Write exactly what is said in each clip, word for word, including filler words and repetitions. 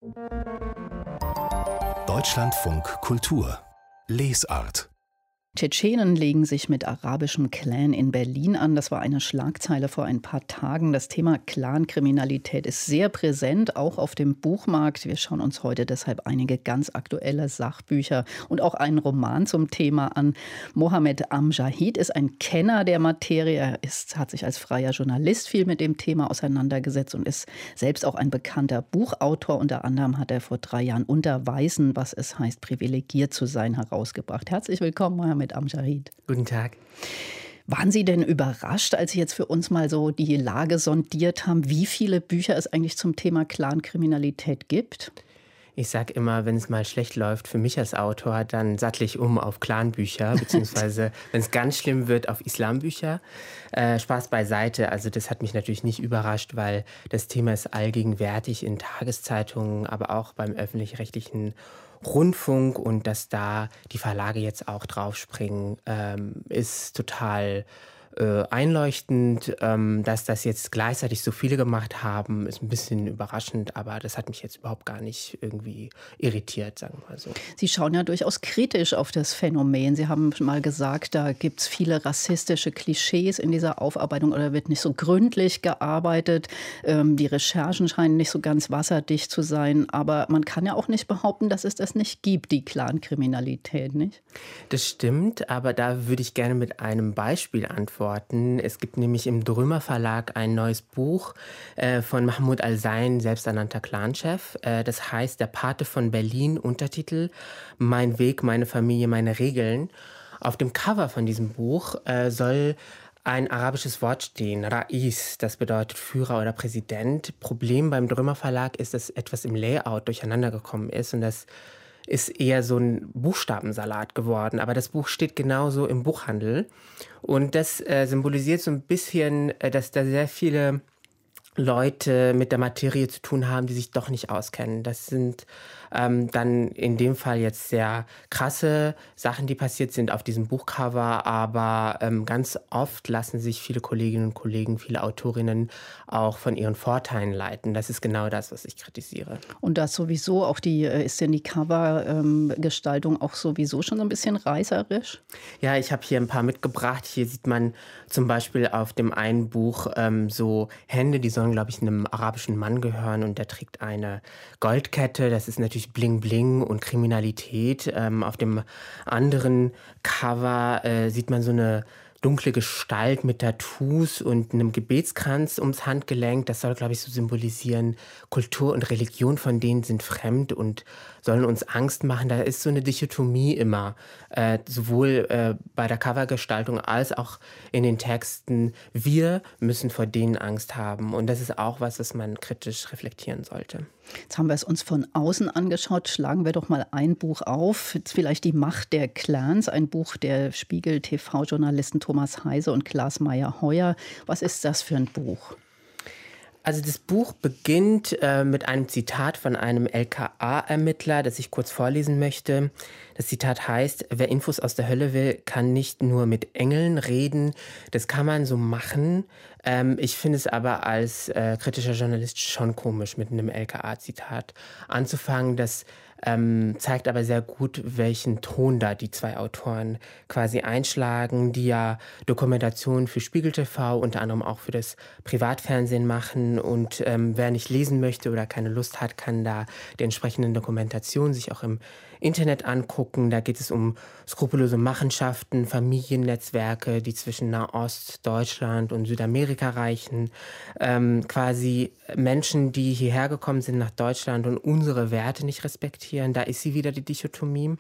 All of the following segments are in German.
Deutschlandfunk Kultur Lesart. Tschetschenen legen sich mit arabischem Clan in Berlin an. Das war eine Schlagzeile vor ein paar Tagen. Das Thema Clankriminalität ist sehr präsent, auch auf dem Buchmarkt. Wir schauen uns heute deshalb einige ganz aktuelle Sachbücher und auch einen Roman zum Thema an. Mohammed Amjahid ist ein Kenner der Materie. Er ist, hat sich als freier Journalist viel mit dem Thema auseinandergesetzt und ist selbst auch ein bekannter Buchautor. Unter anderem hat er vor drei Jahren Unter Weißen, was es heißt, privilegiert zu sein, herausgebracht. Herzlich willkommen, Mohammed Amjahid. Guten Tag. Waren Sie denn überrascht, als Sie jetzt für uns mal so die Lage sondiert haben, wie viele Bücher es eigentlich zum Thema Clankriminalität gibt? Ich sage immer, wenn es mal schlecht läuft für mich als Autor, dann sattle ich um auf Clanbücher, beziehungsweise wenn es ganz schlimm wird, auf Islambücher. Äh, Spaß beiseite, also das hat mich natürlich nicht überrascht, weil das Thema ist allgegenwärtig in Tageszeitungen, aber auch beim öffentlich-rechtlichen Rundfunk, und dass da die Verlage jetzt auch draufspringen, ähm, ist total äh, einleuchtend. Ähm, dass das jetzt gleichzeitig so viele gemacht haben, ist ein bisschen überraschend, aber das hat mich jetzt überhaupt gar nicht irgendwie irritiert, sagen wir mal so. Sie schauen ja durchaus kritisch auf das Phänomen. Sie haben mal gesagt, da gibt es viele rassistische Klischees in dieser Aufarbeitung oder wird nicht so gründlich gearbeitet. Ähm, die Recherchen scheinen nicht so ganz wasserdicht zu sein, aber man kann ja auch nicht behaupten, dass es das nicht gibt, die Clankriminalität, nicht? Das stimmt, aber da würde ich gerne mit einem Beispiel antworten. Es gibt nämlich im Drömer Verlag ein neues Buch äh, von Mahmoud Al-Sein, selbsternannter Clanchef. Äh, das heißt Der Pate von Berlin, Untertitel Mein Weg, meine Familie, meine Regeln. Auf dem Cover von diesem Buch äh, soll ein arabisches Wort stehen, Rais, das bedeutet Führer oder Präsident. Problem beim Drömer Verlag ist, dass etwas im Layout durcheinander gekommen ist, und das ist eher so ein Buchstabensalat geworden. Aber das Buch steht genauso im Buchhandel. Und das äh, symbolisiert so ein bisschen, äh, dass da sehr viele Leute mit der Materie zu tun haben, die sich doch nicht auskennen. Das sind ähm, dann in dem Fall jetzt sehr krasse Sachen, die passiert sind auf diesem Buchcover, aber ähm, ganz oft lassen sich viele Kolleginnen und Kollegen, viele Autorinnen auch von ihren Vorteilen leiten. Das ist genau das, was ich kritisiere. Und das sowieso, auch die, ist denn die Covergestaltung ähm, auch sowieso schon so ein bisschen reißerisch? Ja, ich habe hier ein paar mitgebracht. Hier sieht man zum Beispiel auf dem einen Buch ähm, so Hände, die sollen, glaube ich, einem arabischen Mann gehören, und der trägt eine Goldkette. Das ist natürlich Bling Bling und Kriminalität. Ähm, auf dem anderen Cover äh, sieht man so eine dunkle Gestalt mit Tattoos und einem Gebetskranz ums Handgelenk. Das soll, glaube ich, so symbolisieren, Kultur und Religion von denen sind fremd und sollen uns Angst machen. Da ist so eine Dichotomie immer, äh, sowohl äh, bei der Covergestaltung als auch in den Texten. Wir müssen vor denen Angst haben, und das ist auch was, was man kritisch reflektieren sollte. Jetzt haben wir es uns von außen angeschaut. Schlagen wir doch mal ein Buch auf. Jetzt vielleicht Die Macht der Clans, ein Buch der Spiegel-T V-Journalisten Thomas Heise und Klaas Meyer-Heuer. Was ist das für ein Buch? Also das Buch beginnt äh, mit einem Zitat von einem L K A-Ermittler, das ich kurz vorlesen möchte. Das Zitat heißt: Wer Infos aus der Hölle will, kann nicht nur mit Engeln reden. Das kann man so machen. Ähm, ich finde es aber als äh, kritischer Journalist schon komisch, mit einem L K A-Zitat anzufangen. Das ähm, zeigt aber sehr gut, welchen Ton da die zwei Autoren quasi einschlagen, die ja Dokumentationen für Spiegel T V, unter anderem auch für das Privatfernsehen machen. Und ähm, wer nicht lesen möchte oder keine Lust hat, kann da die entsprechenden Dokumentationen sich auch im Internet angucken. Da geht es um skrupellose Machenschaften, Familiennetzwerke, die zwischen Nahost, Deutschland und Südamerika reichen. Ähm, quasi Menschen, die hierher gekommen sind nach Deutschland und unsere Werte nicht respektieren. Da ist sie wieder, die Dichotomie.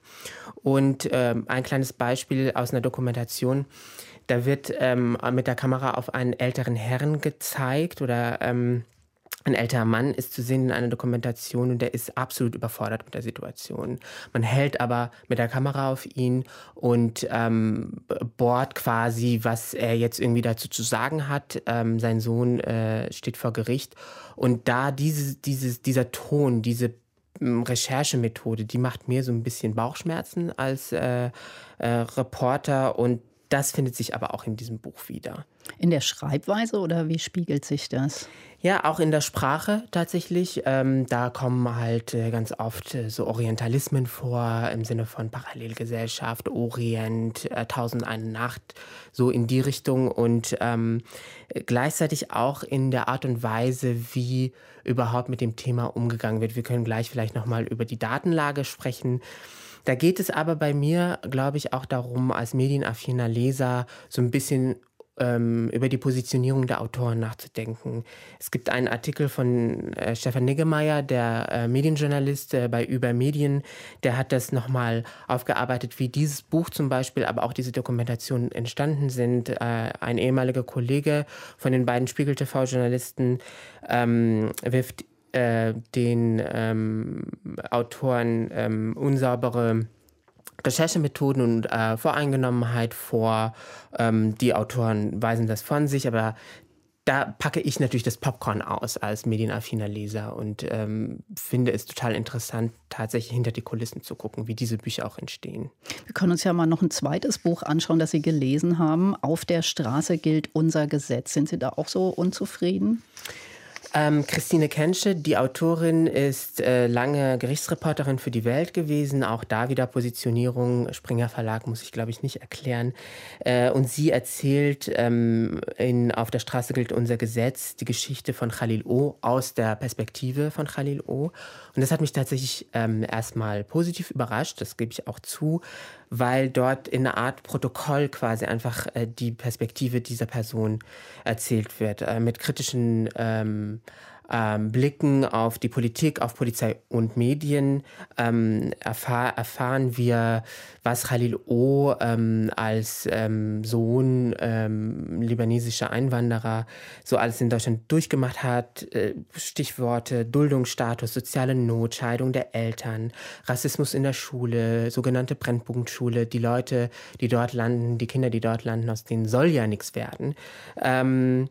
Und ähm, ein kleines Beispiel aus einer Dokumentation. Da wird ähm, mit der Kamera auf einen älteren Herrn gezeigt, oder ähm, ein älterer Mann ist zu sehen in einer Dokumentation, und der ist absolut überfordert mit der Situation. Man hält aber mit der Kamera auf ihn und ähm, bohrt quasi, was er jetzt irgendwie dazu zu sagen hat. Ähm, sein Sohn äh, steht vor Gericht, und da dieses, dieses, dieser Ton, diese Recherchemethode, die macht mir so ein bisschen Bauchschmerzen als äh, äh, Reporter, und das findet sich aber auch in diesem Buch wieder. In der Schreibweise, oder wie spiegelt sich das? Ja, auch in der Sprache tatsächlich. Ähm, da kommen halt äh, ganz oft äh, so Orientalismen vor, im Sinne von Parallelgesellschaft, Orient, äh, Tausend eine Nacht, so in die Richtung. Und ähm, gleichzeitig auch in der Art und Weise, wie überhaupt mit dem Thema umgegangen wird. Wir können gleich vielleicht nochmal über die Datenlage sprechen. Da geht es aber bei mir, glaube ich, auch darum, als medienaffiner Leser so ein bisschen über die Positionierung der Autoren nachzudenken. Es gibt einen Artikel von äh, Stefan Niggemeier, der äh, Medienjournalist äh, bei Über Medien, der hat das nochmal aufgearbeitet, wie dieses Buch zum Beispiel, aber auch diese Dokumentationen entstanden sind. Äh, ein ehemaliger Kollege von den beiden Spiegel-T V-Journalisten ähm, wirft äh, den ähm, Autoren ähm, unsaubere Recherchemethoden und äh, Voreingenommenheit vor. Ähm, die Autoren weisen das von sich, aber da packe ich natürlich das Popcorn aus als medienaffiner Leser und ähm, finde es total interessant, tatsächlich hinter die Kulissen zu gucken, wie diese Bücher auch entstehen. Wir können uns ja mal noch ein zweites Buch anschauen, das Sie gelesen haben. Auf der Straße gilt unser Gesetz. Sind Sie da auch so unzufrieden? Ähm, Christine Kensche, die Autorin, ist äh, lange Gerichtsreporterin für die Welt gewesen. Auch da wieder Positionierung. Springer Verlag muss ich, glaube ich, nicht erklären. Äh, und sie erzählt ähm, in Auf der Straße gilt unser Gesetz die Geschichte von Khalil O. aus der Perspektive von Khalil O. Und das hat mich tatsächlich ähm, erstmal positiv überrascht, das gebe ich auch zu, weil dort in einer Art Protokoll quasi einfach äh, die Perspektive dieser Person erzählt wird, äh, mit kritischen ähm, ähm, Blicken auf die Politik, auf Polizei und Medien. Ähm, erfahr, erfahren wir, was Khalil O. ähm, als ähm, Sohn ähm, libanesischer Einwanderer so alles in Deutschland durchgemacht hat. Äh, Stichworte Duldungsstatus, soziale Not, Scheidung der Eltern, Rassismus in der Schule, sogenannte Brennpunktschule. Die Leute, die dort landen, die Kinder, die dort landen, aus denen soll ja nichts werden. Ähm,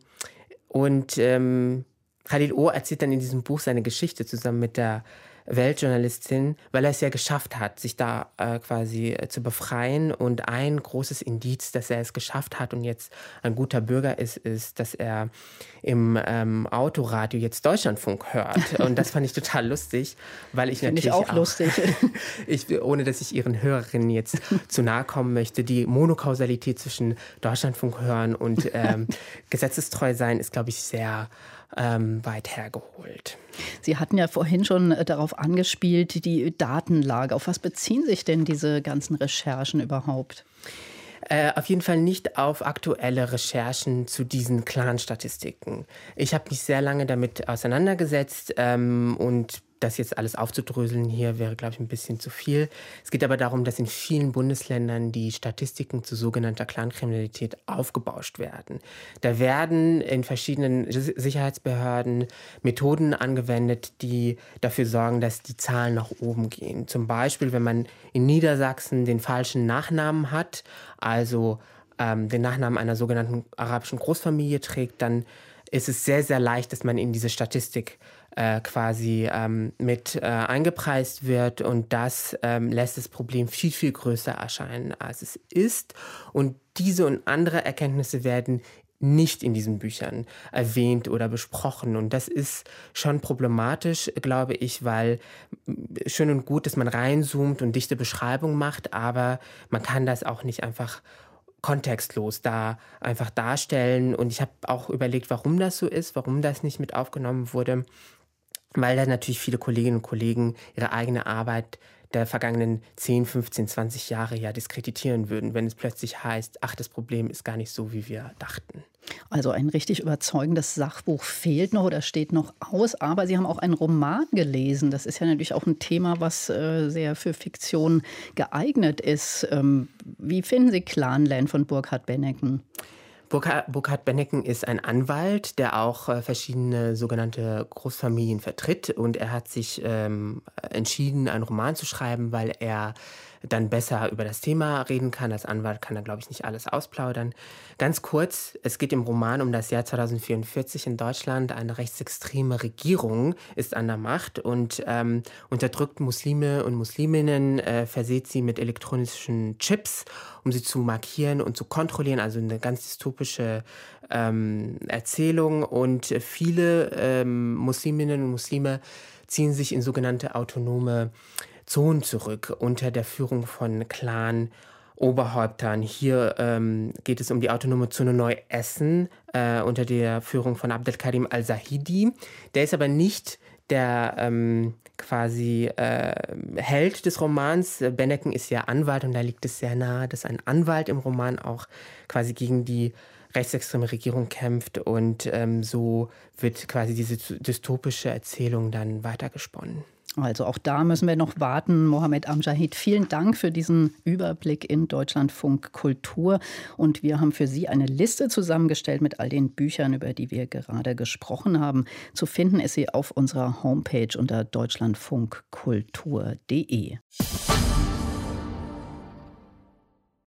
und ähm, Khalil O. erzählt dann in diesem Buch seine Geschichte zusammen mit der Weltjournalistin, weil er es ja geschafft hat, sich da äh, quasi äh, zu befreien. Und ein großes Indiz, dass er es geschafft hat und jetzt ein guter Bürger ist, ist, dass er im ähm, Autoradio jetzt Deutschlandfunk hört. Und das fand ich total lustig, weil ich Find natürlich ich auch, auch lustig. ich, ohne dass ich Ihren Hörerinnen jetzt zu nahe kommen möchte, die Monokausalität zwischen Deutschlandfunk hören und ähm, gesetzestreu sein ist, glaube ich, sehr Ähm, weit hergeholt. Sie hatten ja vorhin schon äh, darauf angespielt, die Datenlage. Auf was beziehen sich denn diese ganzen Recherchen überhaupt? Äh, auf jeden Fall nicht auf aktuelle Recherchen zu diesen Clan-Statistiken. Ich habe mich sehr lange damit auseinandergesetzt ähm, und das jetzt alles aufzudröseln hier wäre, glaube ich, ein bisschen zu viel. Es geht aber darum, dass in vielen Bundesländern die Statistiken zu sogenannter Clankriminalität aufgebauscht werden. Da werden in verschiedenen Sicherheitsbehörden Methoden angewendet, die dafür sorgen, dass die Zahlen nach oben gehen. Zum Beispiel, wenn man in Niedersachsen den falschen Nachnamen hat, also ähm, den Nachnamen einer sogenannten arabischen Großfamilie trägt, dann ist es sehr, sehr leicht, dass man in diese Statistik äh, quasi ähm, mit äh, eingepreist wird. Und das ähm, lässt das Problem viel, viel größer erscheinen, als es ist. Und diese und andere Erkenntnisse werden nicht in diesen Büchern erwähnt oder besprochen. Und das ist schon problematisch, glaube ich, weil schön und gut, dass man reinzoomt und dichte Beschreibungen macht, aber man kann das auch nicht einfach kontextlos da einfach darstellen. Und ich habe auch überlegt, warum das so ist, warum das nicht mit aufgenommen wurde, weil da natürlich viele Kolleginnen und Kollegen ihre eigene Arbeit der vergangenen zehn, fünfzehn, zwanzig Jahre ja diskreditieren würden, wenn es plötzlich heißt, ach, das Problem ist gar nicht so, wie wir dachten. Also ein richtig überzeugendes Sachbuch fehlt noch oder steht noch aus, aber Sie haben auch einen Roman gelesen. Das ist ja natürlich auch ein Thema, was äh, sehr für Fiktion geeignet ist. Ähm, wie finden Sie Clanland von Burkhard Benneken? Burkhard Benneken ist ein Anwalt, der auch äh, verschiedene sogenannte Großfamilien vertritt. Und er hat sich ähm, entschieden, einen Roman zu schreiben, weil er dann besser über das Thema reden kann. Als Anwalt kann er, glaube ich, nicht alles ausplaudern. Ganz kurz, es geht im Roman um das Jahr zweitausendvierundvierzig in Deutschland. Eine rechtsextreme Regierung ist an der Macht und ähm, unterdrückt Muslime und Musliminnen, äh, verseht sie mit elektronischen Chips, um sie zu markieren und zu kontrollieren. Also eine ganz dystopische ähm, Erzählung. Und viele ähm, Musliminnen und Muslime ziehen sich in sogenannte autonome Zonen zurück unter der Führung von Clan-Oberhäuptern. Hier ähm, geht es um die autonome Zone Neu-Essen äh, unter der Führung von Abdelkarim al-Zahidi. Der ist aber nicht der ähm, quasi äh, Held des Romans. Benneken ist ja Anwalt und da liegt es sehr nahe, dass ein Anwalt im Roman auch quasi gegen die rechtsextreme Regierung kämpft und ähm, so wird quasi diese dystopische Erzählung dann weitergesponnen. Also auch da müssen wir noch warten. Mohammed Amjahid, vielen Dank für diesen Überblick in Deutschlandfunk Kultur. Und wir haben für Sie eine Liste zusammengestellt mit all den Büchern, über die wir gerade gesprochen haben. Zu finden ist sie auf unserer Homepage unter deutschlandfunkkultur punkt de.